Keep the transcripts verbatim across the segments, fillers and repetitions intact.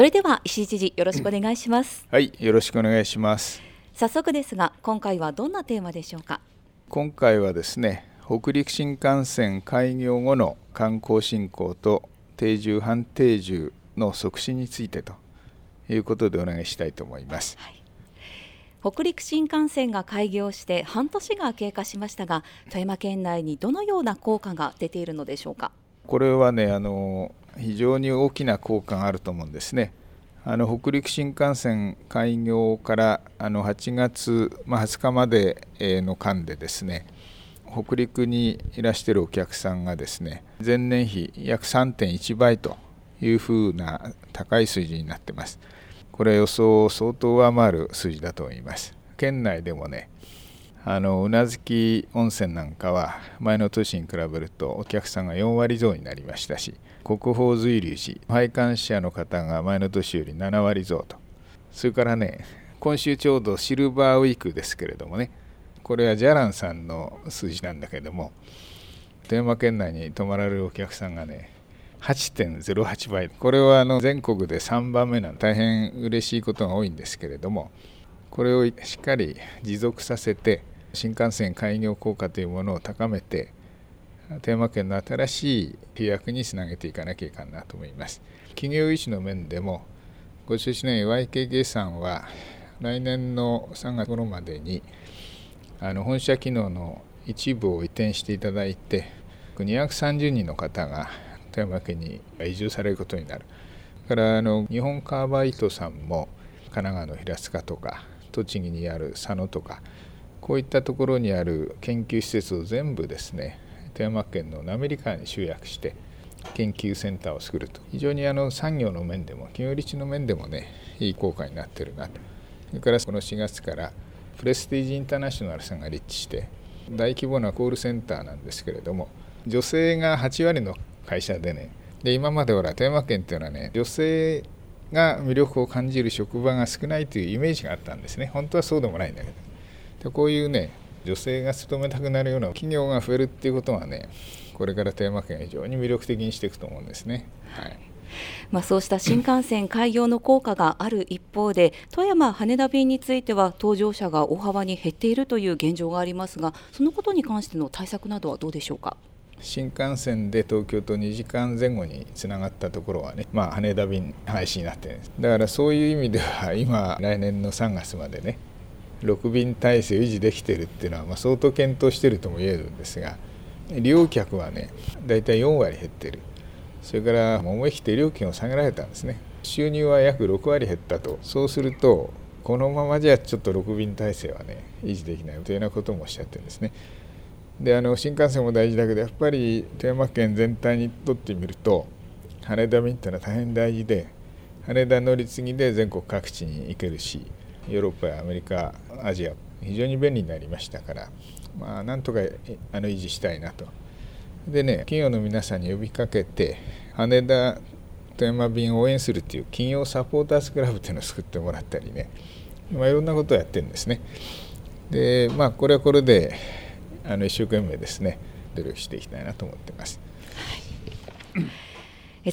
それでは石井知事、よろしくお願いします。 はい、よろしくお願いします。 早速ですが、今回はどんなテーマでしょうか。 今回はですね、北陸新幹線開業後の観光振興と定住半定住の促進についてということでお願いしたいと思います。 はい、北陸新幹線が開業して半年が経過しましたが、富山県内にどのような効果が出ているのでしょうか。 これはね、あの非常に大きな効果があると思うんですね。あの北陸新幹線開業からあのはちがつ、まあ、はつかまでの間でですね、北陸にいらしているお客さんがですね、前年比約 さんてんいち 倍というふうな高い水準になっています。これ予想を相当上回る数字だと思います。県内でもね、あの宇奈月温泉なんかは前の年に比べるとお客さんがよんわり増になりましたし、国宝随龍寺拝観者の方が前の年よりななわり増と、それからね、今週ちょうどシルバーウィークですけれどもね、これはジャランさんの数字なんだけれども、富山県内に泊まられるお客さんがね はちてんぜろはち 倍、これはあの全国でさんばんめなの、大変嬉しいことが多いんですけれども、これをしっかり持続させて新幹線開業効果というものを高めて、富山県の新しい飛躍につなげていかなきゃいかんなと思います。企業維持の面でも、ご出資の ワイケーケー さんは来年のさんがつ頃までにあの本社機能の一部を移転していただいて、にひゃくさんじゅうにんの方が富山県に移住されることになる。それからあの日本カーバイトさんも神奈川の平塚とか栃木にある佐野とか、こういったところにある研究施設を全部ですね、富山県の滑川に集約して研究センターを作ると、非常にあの産業の面でも企業立地の面でもね、いい効果になっているなと。それからこのしがつからプレステージインターナショナルさんが立地して大規模なコールセンターなんですけれども、女性がはちわりの会社でね、で今までほら富山県っていうのはね、女性が魅力を感じる職場が少ないというイメージがあったんですね。本当はそうでもないんだけど、でこういうね、女性が勤めたくなるような企業が増えるっていうことはね、これから富山県を非常に魅力的にしていくと思うんですね。はい、 まあ、そうした新幹線開業の効果がある一方で、富山羽田便については搭乗者が大幅に減っているという現状がありますが、そのことに関しての対策などはどうでしょうか。 新幹線で東京とにじかんぜん後につながったところはね、まあ、羽田便廃止になってるんです。だからそういう意味では今来年のさんがつまでね、ろくびん体制を維持できているっていうのは、まあ、相当検討しているとも言えるんですが、利用客はねだいたいよんわり減っている。それから思い切って料金を下げられたんですね。収入は約ろくわり減ったと。そうするとこのままじゃちょっとろくびん体制はね維持できないというようなこともおっしゃってるんですね。であの新幹線も大事だけど、やっぱり富山県全体にとってみると羽田便っていうのは大変大事で、羽田乗り継ぎで全国各地に行けるし、ヨーロッパやアメリカ、アジア非常に便利になりましたから、まあ、なんとかあの維持したいなと。でね、企業の皆さんに呼びかけて羽田富山便を応援するっていう企業サポーターズクラブっていうのを作ってもらったりね、まあ、いろんなことをやってるんですね。でまあこれはこれであの一生懸命ですね努力していきたいなと思っています。 はい、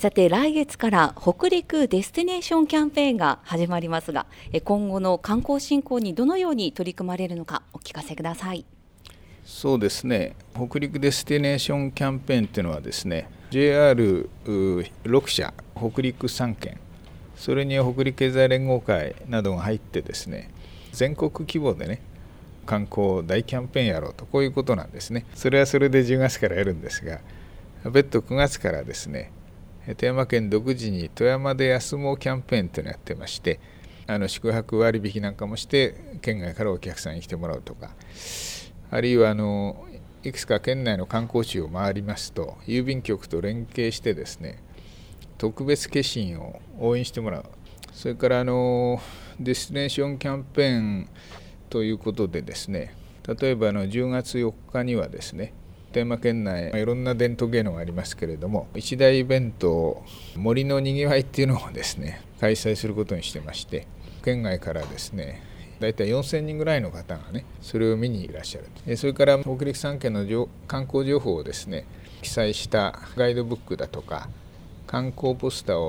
さて来月から北陸デスティネーションキャンペーンが始まりますが、今後の観光振興にどのように取り組まれるのかお聞かせください。 そうですね、北陸デスティネーションキャンペーンっていうのはですね、 ジェイアールろく 社、北陸さんけん、それに北陸経済連合会などが入ってですね、全国規模でね観光大キャンペーンやろうと、こういうことなんですね。それはそれでじゅうがつからやるんですが、別途くがつからですね、富山県独自に富山で休もうキャンペーンというのをやってまして、あの宿泊割引なんかもして県外からお客さんに来てもらうとか、あるいはあのいくつか県内の観光地を回りますと、郵便局と連携してですね、特別消印を押印してもらう。それからあのデスティネーションキャンペーンということでですね、例えばあのじゅうがつよっかにはですね、富山県内いろんな伝統芸能がありますけれども、一大イベント森のにぎわいっていうのをですね開催することにしてまして、県外からですねだいたいよんせんにんぐらいの方がねそれを見にいらっしゃる。それから北陸さんけんの観光情報をですね記載したガイドブックだとか観光ポスターを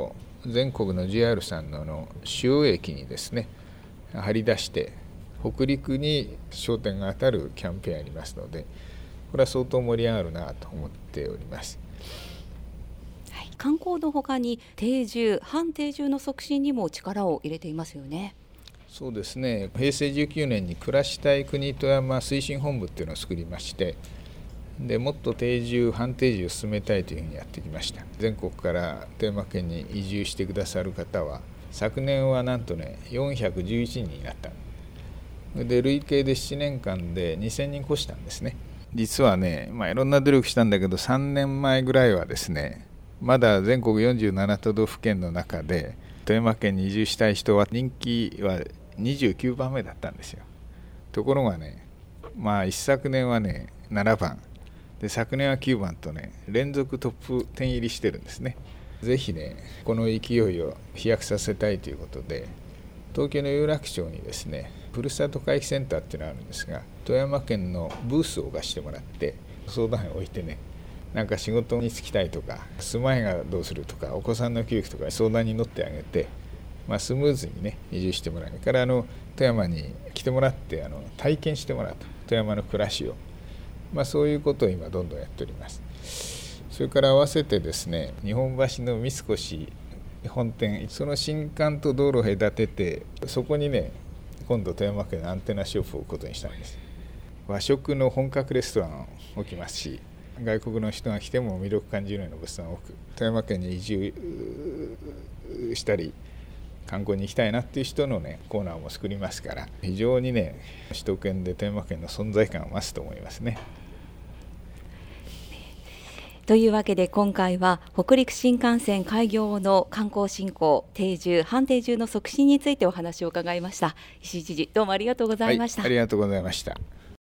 全国の ジェイアール さん の, の主要駅にですね張り出して、北陸に焦点が当たるキャンペーンありますので、これは相当盛り上がるなと思っております。 はい、観光のほかに定住、半定住の促進にも力を入れていますよね。 そうですね、へいせいじゅうきゅうねんに暮らしたい国富山推進本部っていうのを作りまして、でもっと定住、半定住を進めたいというふうにやってきました。全国から富山県に移住してくださる方は昨年はなんとねよんひゃくじゅういちにんになった。で累計でななねんかんでにせんにん越したんですね。実はね、まあ、いろんな努力したんだけど、さんねんまえぐらいはですね、まだ全国よんじゅうななとどふけんの中で富山県に移住したい人は人気はにじゅうきゅうばんめだったんですよ。ところがね、まあ一昨年はねななばんで、昨年はきゅうばんとね連続トップじゅう入りしてるんですね。ぜひねこの勢いを飛躍させたいということで、東京の有楽町にですねふるさと回帰センターっていうのがあるんですが、富山県のブースを貸してもらって相談員を置いてね、なんか仕事に就きたいとか、住まいがどうするとか、お子さんの教育とか相談に乗ってあげて、まあ、スムーズにね移住してもらうから、あの富山に来てもらってあの体験してもらうと、富山の暮らしを、まあ、そういうことを今どんどんやっております。それから合わせてですね、日本橋の三越本店、その新館と道路を隔てて、そこにね今度富山県のアンテナショップを置くことにしたんです。和食の本格レストランを置きますし、外国の人が来ても魅力感じるような物産を置く、富山県に移住したり観光に行きたいなっていう人のねコーナーも作りますから、非常にね首都圏で富山県の存在感を増すと思いますね。 というわけで今回は北陸新幹線開業の観光振興、定住、半定住の促進についてお話を伺いました。石井知事、どうもありがとうございました。 はい、ありがとうございました。